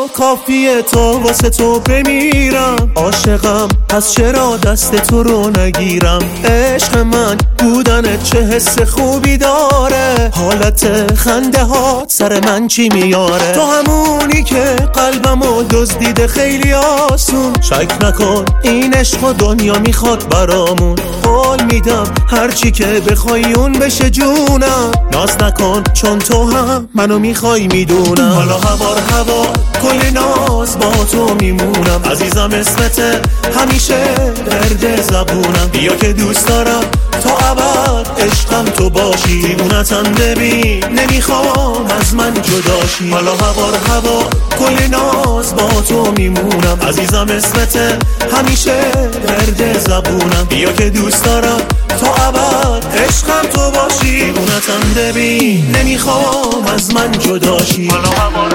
کافیه تا واسه تو بمیرم. عاشقم پس چرا دست تو رو نگیرم؟ عشق من بودنت چه حس خوبی داره، حالت خنده ها سر من چی میاره؟ تو همونی که قلبمو دزدیده خیلی آسون، شک نکن این عشق و دنیا میخواد برامون. قول میدم هرچی که بخوای اون بشه جونم، ناز نکن چون تو هم منو میخوای میدونم. حالا هوا کل ناز با تو میمونم، عزیزم اسمته همیشه درد زبونم. بیا که دوست دارم تا ابد عشقم تو باشی، دیوونتم ببین نمیخوام از من جداشی. حالا هوا کل ناز با تو میمونم، عزیزم اسمته همیشه درد زبونم. بیا که دوست دارم تا ابد عشقم تو باشی، دیوونتم ببین نمیخوام از من جداشی. حالا هوا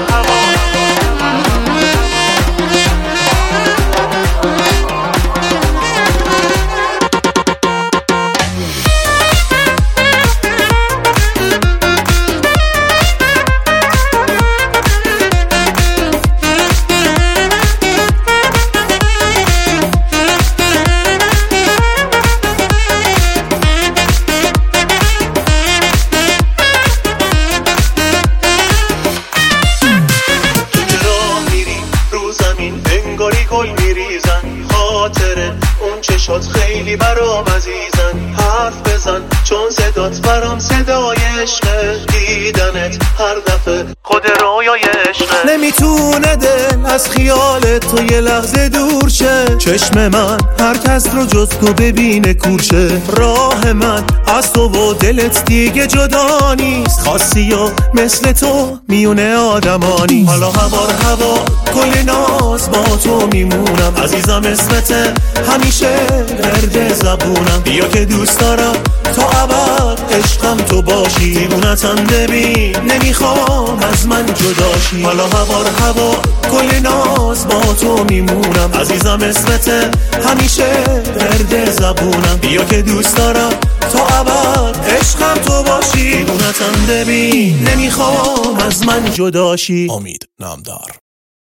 گل میریزن، خاطر اون چشات خیلی برام عزیزن. حرف بزن چون صدات برام صدای عشقه، دیدنت هر دفعه خود رویای عشقه. نمیتونه دل از خیال تو یه لحظه دور شه، چشم من هر کس رو جز تو ببینه کورشه. راه من از تو و دلت دیگه جدا نیست، خاصی و مثل تو میونه آدمانی. حالا هوا کل ناز با تو میمونم، عزیزم اسمته همیشه درد زبونم. بیا که دوست دارم تا ابد عشقم تو باشی، دیوونتم ببین نمیخوام از من جداشی. حالا هوا کل ناز با تو میمونم، عزیزم اسمته همیشه درد زبونم. بیا که دوست دارم تا ابد عشقم تو باشی، دیوونتم ببین نمیخوام از من جداشی. امید نامدار.